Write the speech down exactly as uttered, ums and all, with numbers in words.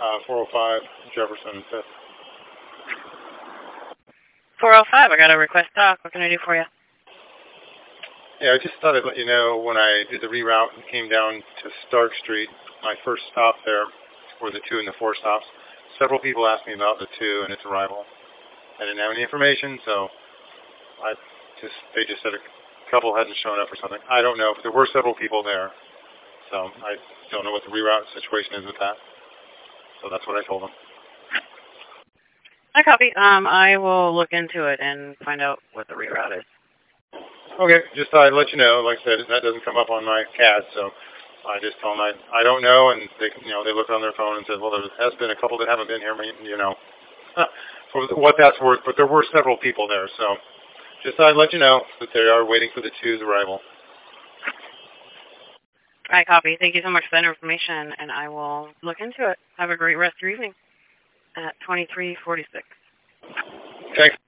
uh, four oh five Jefferson fifth. four oh five, I got a request talk. What can I do for you? Yeah, I just thought I'd let you know when I did the reroute and came down to Stark Street, my first stop there, were the two and the four stops. Several people asked me about the two and its arrival. I didn't have any information, so I just they just said a couple hadn't shown up or something. I don't know, but there were several people there, so I don't know what the reroute situation is with that. So that's what I told them. I copy. Um, I will look into it and find out what the reroute is. Okay, just thought I'd let you know. Like I said, that doesn't come up on my C A D, so I just told them I, I don't know, and they, you know, they looked on their phone and said, well, there has been a couple that haven't been here, you know, for what that's worth, but there were several people there, so just thought I'd let you know that they are waiting for the two's arrival. I copy. Thank you so much for that information, and I will look into it. Have a great rest of your evening at twenty-three forty-six. Thanks.